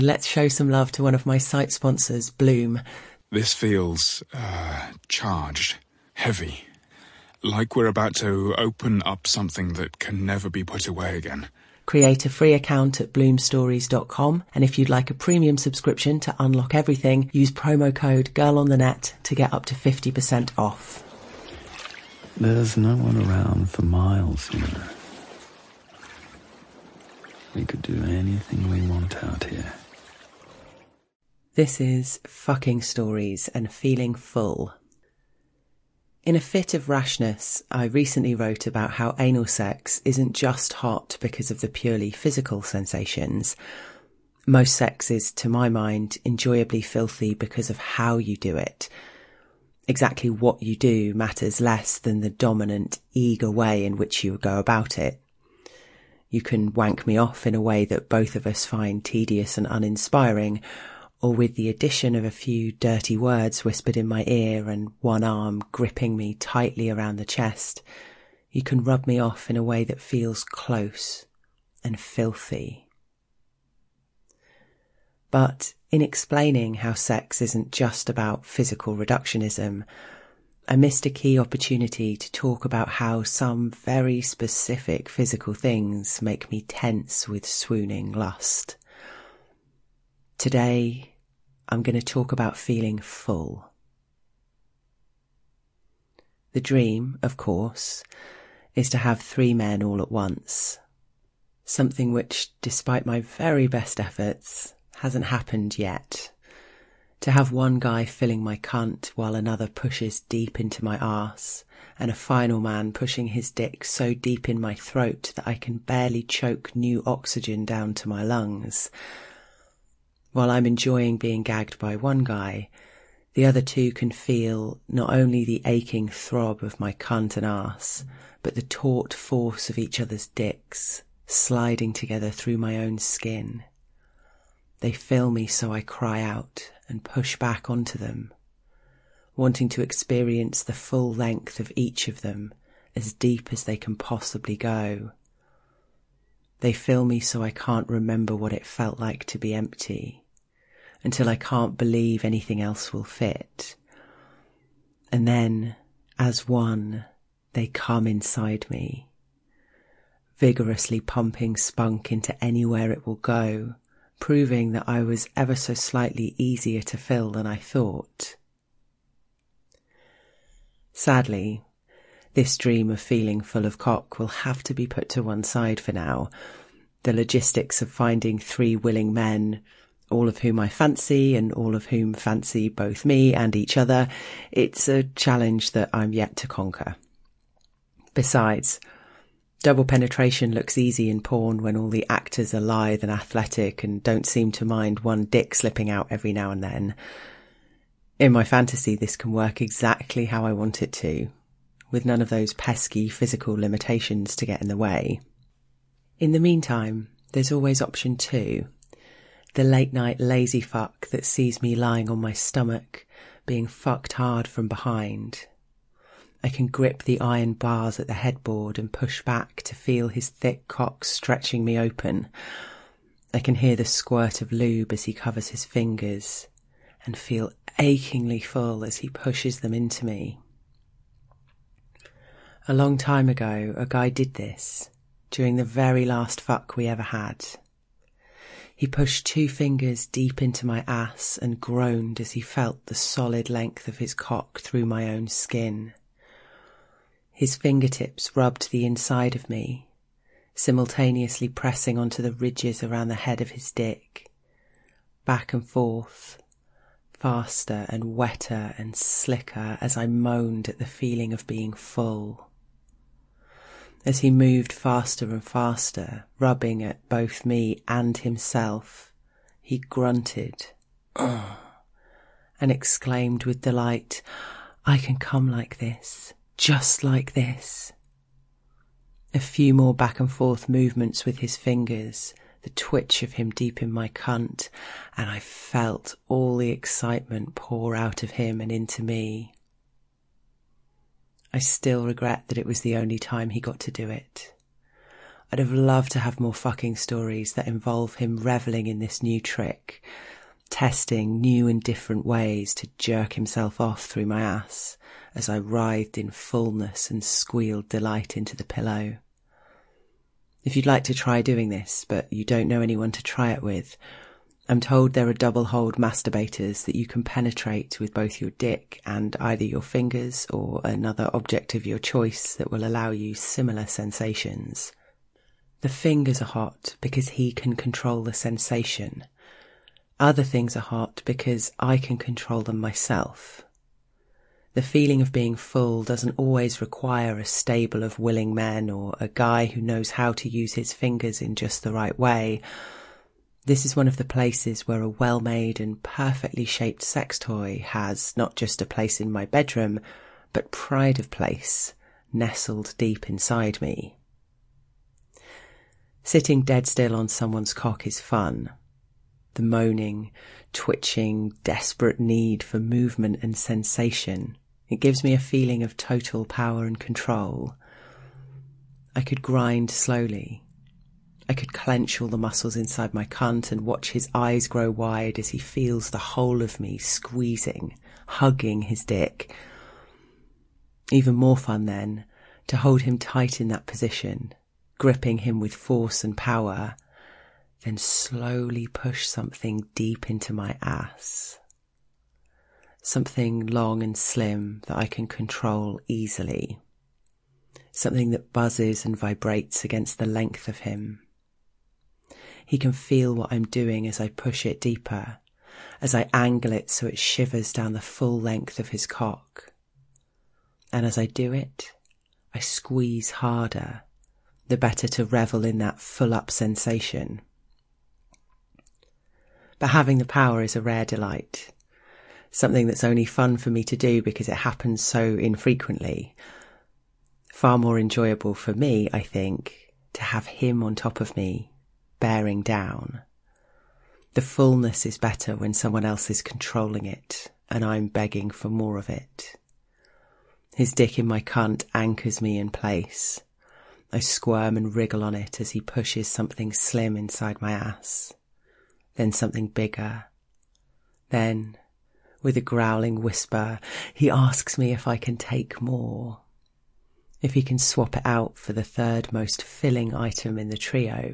Let's show some love to one of my site sponsors, Bloom. This feels charged, heavy, like we're about to open up something that can never be put away again. Create a free account at bloomstories.com, and if you'd like a premium subscription to unlock everything, use promo code GIRLONTHENET to get up to 50% off. There's no one around for miles, you know. We could do anything we want out here. This is Fucking Stories and Feeling Full. In a fit of rashness, I recently wrote about how anal sex isn't just hot because of the purely physical sensations. Most sex is, to my mind, enjoyably filthy because of how you do it. Exactly what you do matters less than the dominant, eager way in which you go about it. You can wank me off in a way that both of us find tedious and uninspiring, or with the addition of a few dirty words whispered in my ear and one arm gripping me tightly around the chest, you can rub me off in a way that feels close and filthy. But in explaining how sex isn't just about physical reductionism, I missed a key opportunity to talk about how some very specific physical things make me tense with swooning lust. Today, I'm going to talk about feeling full. The dream, of course, is to have 3 men all at once. Something which, despite my very best efforts, hasn't happened yet. To have one guy filling my cunt while another pushes deep into my arse, and a final man pushing his dick so deep in my throat that I can barely choke new oxygen down to my lungs. While I'm enjoying being gagged by one guy, the other 2 can feel not only the aching throb of my cunt and arse, but the taut force of each other's dicks sliding together through my own skin. They fill me so I cry out and push back onto them, wanting to experience the full length of each of them as deep as they can possibly go. They fill me so I can't remember what it felt like to be empty, until I can't believe anything else will fit. And then, as one, they come inside me, vigorously pumping spunk into anywhere it will go, proving that I was ever so slightly easier to fill than I thought. Sadly, this dream of feeling full of cock will have to be put to one side for now. The logistics of finding 3 willing men, all of whom I fancy and all of whom fancy both me and each other, it's a challenge that I'm yet to conquer. Besides, double penetration looks easy in porn when all the actors are lithe and athletic and don't seem to mind one dick slipping out every now and then. In my fantasy, this can work exactly how I want it to, with none of those pesky physical limitations to get in the way. In the meantime, there's always option 2, the late-night lazy fuck that sees me lying on my stomach, being fucked hard from behind. I can grip the iron bars at the headboard and push back to feel his thick cock stretching me open. I can hear the squirt of lube as he covers his fingers, and feel achingly full as he pushes them into me. A long time ago, a guy did this, during the very last fuck we ever had. He pushed 2 fingers deep into my ass and groaned as he felt the solid length of his cock through my own skin. His fingertips rubbed the inside of me, simultaneously pressing onto the ridges around the head of his dick. Back and forth, faster and wetter and slicker as I moaned at the feeling of being full. As he moved faster and faster, rubbing at both me and himself, he grunted, "Ugh," and exclaimed with delight, "I can come like this, just like this." A few more back and forth movements with his fingers, the twitch of him deep in my cunt, and I felt all the excitement pour out of him and into me. I still regret that it was the only time he got to do it. I'd have loved to have more fucking stories that involve him reveling in this new trick, testing new and different ways to jerk himself off through my ass as I writhed in fullness and squealed delight into the pillow. If you'd like to try doing this, but you don't know anyone to try it with, I'm told there are double-holed masturbators that you can penetrate with both your dick and either your fingers or another object of your choice that will allow you similar sensations. The fingers are hot because he can control the sensation. Other things are hot because I can control them myself. The feeling of being full doesn't always require a stable of willing men or a guy who knows how to use his fingers in just the right way. This is one of the places where a well-made and perfectly shaped sex toy has not just a place in my bedroom, but pride of place, nestled deep inside me. Sitting dead still on someone's cock is fun. The moaning, twitching, desperate need for movement and sensation. It gives me a feeling of total power and control. I could grind slowly. I could clench all the muscles inside my cunt and watch his eyes grow wide as he feels the whole of me squeezing, hugging his dick. Even more fun then, to hold him tight in that position, gripping him with force and power, then slowly push something deep into my ass. Something long and slim that I can control easily. Something that buzzes and vibrates against the length of him. He can feel what I'm doing as I push it deeper, as I angle it so it shivers down the full length of his cock. And as I do it, I squeeze harder, the better to revel in that full-up sensation. But having the power is a rare delight, something that's only fun for me to do because it happens so infrequently. Far more enjoyable for me, I think, to have him on top of me, bearing down. The fullness is better when someone else is controlling it, and I'm begging for more of it. His dick in my cunt anchors me in place. I squirm and wriggle on it as he pushes something slim inside my ass. Then something bigger. Then, with a growling whisper, he asks me if I can take more. If he can swap it out for the third most filling item in the trio.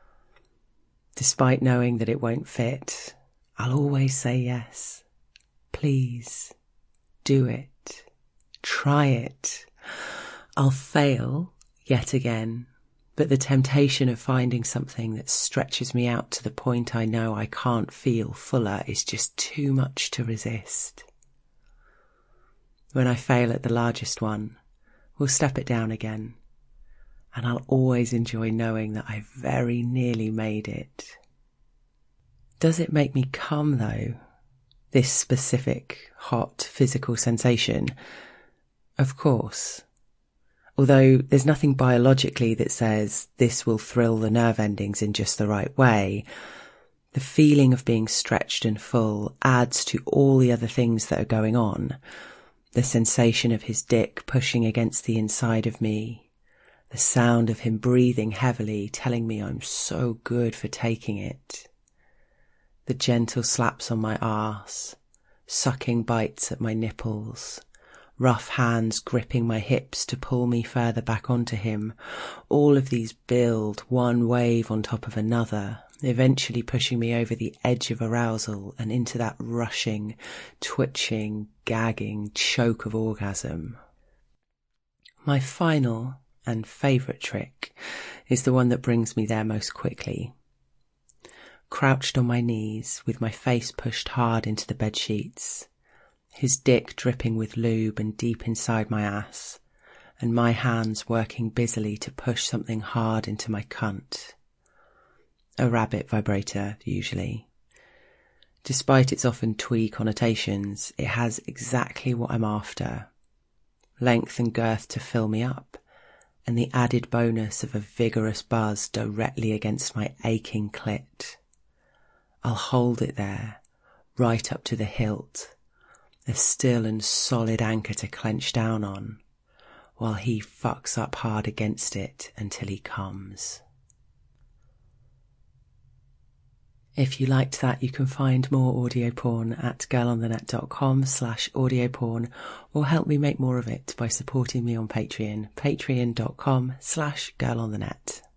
Despite knowing that it won't fit, I'll always say yes. Please, do it. Try it. I'll fail yet again, but the temptation of finding something that stretches me out to the point I know I can't feel fuller is just too much to resist. When I fail at the largest one, we'll step it down again, and I'll always enjoy knowing that I very nearly made it. Does it make me come, though? This specific, hot, physical sensation? Of course. Although there's nothing biologically that says this will thrill the nerve endings in just the right way, the feeling of being stretched and full adds to all the other things that are going on. The sensation of his dick pushing against the inside of me, the sound of him breathing heavily, telling me I'm so good for taking it, the gentle slaps on my arse, sucking bites at my nipples, rough hands gripping my hips to pull me further back onto him. All of these build one wave on top of another, eventually pushing me over the edge of arousal and into that rushing, twitching, gagging choke of orgasm. My final and favourite trick is the one that brings me there most quickly. Crouched on my knees, with my face pushed hard into the bedsheets, his dick dripping with lube and deep inside my ass, and my hands working busily to push something hard into my cunt. A rabbit vibrator, usually. Despite its often twee connotations, it has exactly what I'm after. Length and girth to fill me up, and the added bonus of a vigorous buzz directly against my aching clit. I'll hold it there, right up to the hilt, a still and solid anchor to clench down on, while he fucks up hard against it until he comes. If you liked that, you can find more audio porn at girlonthenet.com/audioporn, or help me make more of it by supporting me on Patreon, patreon.com/girlonthenet.